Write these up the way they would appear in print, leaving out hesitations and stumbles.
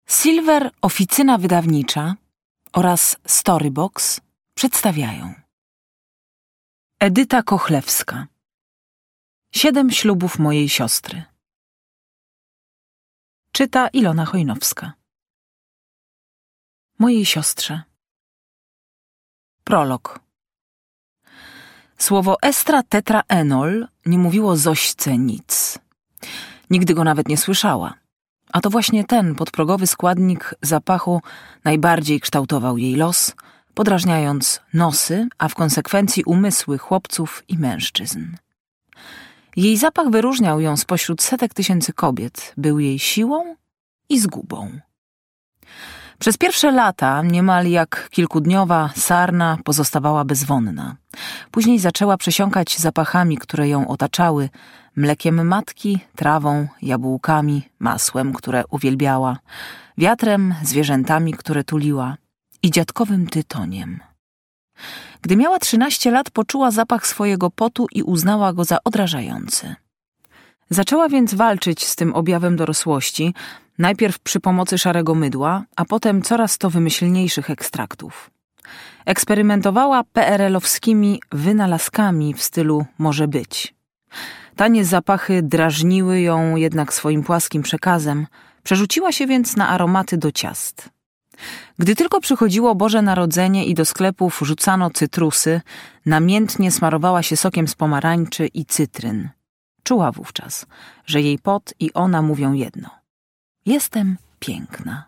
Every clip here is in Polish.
Silver Oficyna Wydawnicza oraz Storybox przedstawiają Edyta Kochlewska. 7 ślubów mojej siostry. Czyta Ilona Chojnowska. Mojej siostrze. Prolog. Słowo estratetraenol nie mówiło Zośce nic. Nigdy go nawet nie słyszała. A to właśnie ten podprogowy składnik zapachu najbardziej kształtował jej los, podrażniając nosy, a w konsekwencji umysły chłopców i mężczyzn. Jej zapach wyróżniał ją spośród setek tysięcy kobiet, był jej siłą i zgubą. Przez pierwsze lata, niemal jak kilkudniowa sarna, pozostawała bezwonna. Później zaczęła przesiąkać zapachami, które ją otaczały, mlekiem matki, trawą, jabłkami, masłem, które uwielbiała, wiatrem, zwierzętami, które tuliła i dziadkowym tytoniem. Gdy miała 13 lat, poczuła zapach swojego potu i uznała go za odrażający. Zaczęła więc walczyć z tym objawem dorosłości, najpierw przy pomocy szarego mydła, a potem coraz to wymyślniejszych ekstraktów. Eksperymentowała PRL-owskimi wynalazkami w stylu może być. Tanie zapachy drażniły ją jednak swoim płaskim przekazem, przerzuciła się więc na aromaty do ciast. Gdy tylko przychodziło Boże Narodzenie i do sklepów rzucano cytrusy, namiętnie smarowała się sokiem z pomarańczy i cytryn. Czuła wówczas, że jej pot i ona mówią jedno. Jestem piękna.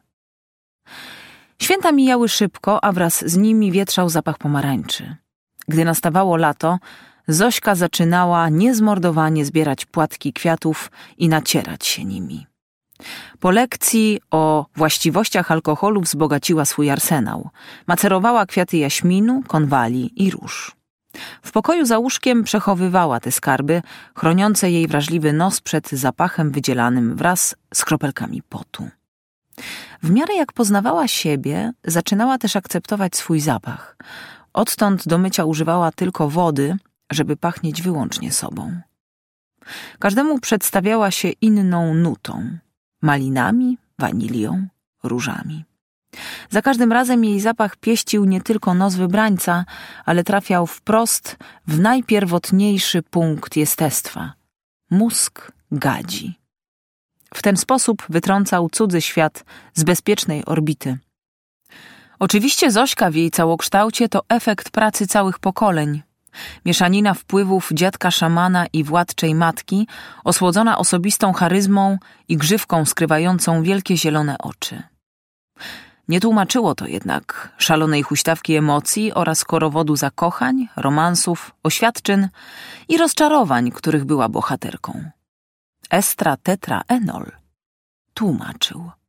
Święta mijały szybko, a wraz z nimi wietrzał zapach pomarańczy. Gdy nastawało lato, Zośka zaczynała niezmordowanie zbierać płatki kwiatów i nacierać się nimi. Po lekcji o właściwościach alkoholu wzbogaciła swój arsenał. Macerowała kwiaty jaśminu, konwali i róż. W pokoju za łóżkiem przechowywała te skarby, chroniące jej wrażliwy nos przed zapachem wydzielanym wraz z kropelkami potu. W miarę jak poznawała siebie, zaczynała też akceptować swój zapach. Odtąd do mycia używała tylko wody, żeby pachnieć wyłącznie sobą. Każdemu przedstawiała się inną nutą. Malinami, wanilią, różami. Za każdym razem jej zapach pieścił nie tylko nos wybrańca, ale trafiał wprost w najpierwotniejszy punkt jestestwa – mózg gadzi. W ten sposób wytrącał cudzy świat z bezpiecznej orbity. Oczywiście Zośka w jej całokształcie to efekt pracy całych pokoleń. Mieszanina wpływów dziadka szamana i władczej matki, osłodzona osobistą charyzmą i grzywką skrywającą wielkie zielone oczy. Nie tłumaczyło to jednak szalonej huśtawki emocji oraz korowodu zakochań, romansów, oświadczyn i rozczarowań, których była bohaterką. Estratetraenol tłumaczył.